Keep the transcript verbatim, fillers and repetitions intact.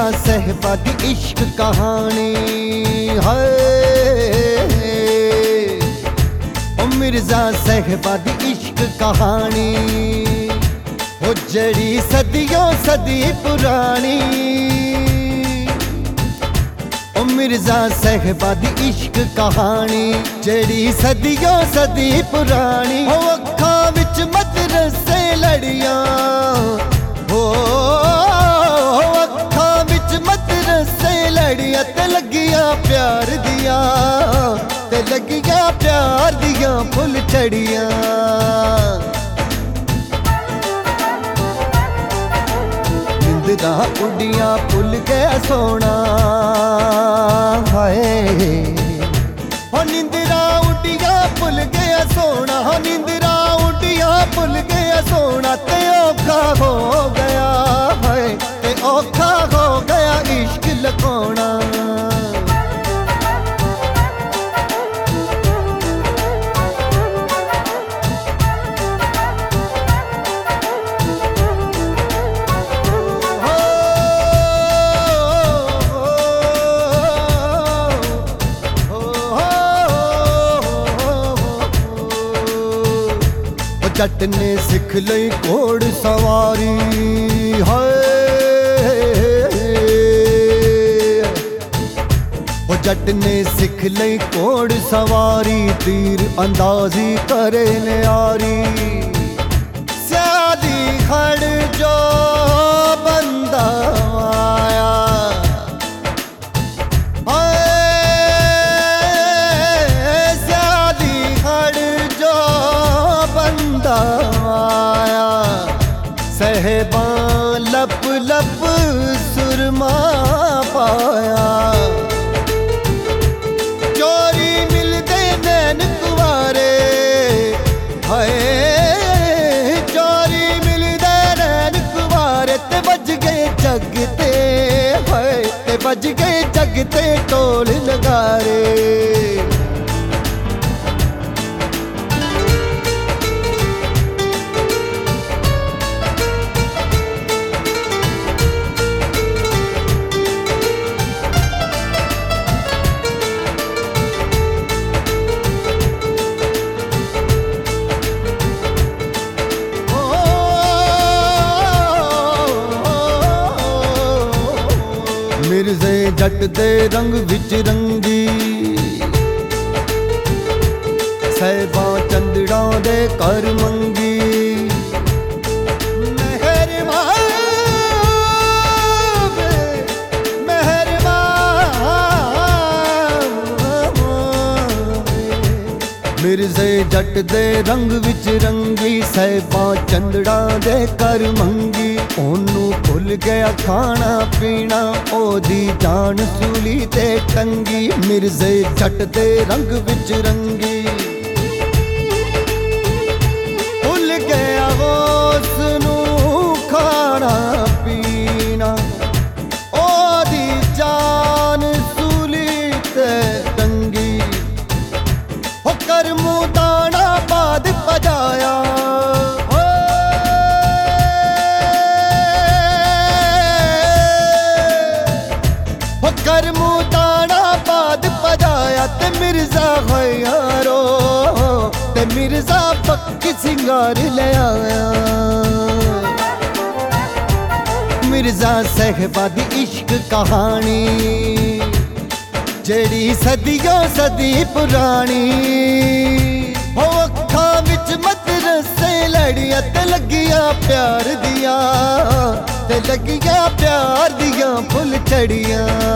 साहिबा दी इश्क कहानी है। ओ मिर्जा साहिबा दी इश्क कहानी ओ जड़ी सदियों सदी पुरानी। ओ मिर्जा साहिबा दी इश्क कहानी जड़ी सदियों सदी पुरानी। ओ अखां विच मदरसे लड़ियां हो अखां विच मदरसे लड़ियां ते लगियां प्यार दियां ते लगियां प्यार दियां फुल चढ़ियां। निंदरा उड़ियां भुल गया सोना हाय। हो निंदरा उड़ियां भुल गया सोना हो निंदरा उड़ियां भुल गया सोना। ते औखा हो गया है ते औखा हो गया इश्क लकोना। जट ने सिख लई घोड़ सवारी है। ओ जट ने सिख लई घोड़ सवारी तीर अंदाजी करे न्यारी। स्यादी खड़ जो बंदा आया आया। साहिबा लप लप सुरमा पाया। चोरी मिलदे नैन कुवारे हाय चोरी मिलदे नैन कुवारे ते बज गए जगते हाय ते बज गए जगते ढोल नगारे। मिर्जे जट दे रंग विच रंगी साहिबा चंदड़ा दे कर मंगी। मिर्जे जट दे रंग विच रंगी साहिबा चंदड़ा दे कर मंगी। ओनू भुल गया खाना पीना ओदी जान सूली ते टंगी। मिर्जे जट दे रंग विच रंगी भुल गया उसनू खाना पीना ओदी जान सूली ते टंगी। हो कर मुँह दाना बाद बजाया कर मुँह दाना बाद बजाया। ते मिर्जा यारो ते मिर्जा पक्की सिंगार ले आया। मिर्जा साहिबा दी इश्क कहानी जड़ी सदियों सदी पुरानी। हो अखां विच मदरसे लड़ियां ते लगियां प्यार दियां ते लगियां प्यार दियां फुल चढ़ियां।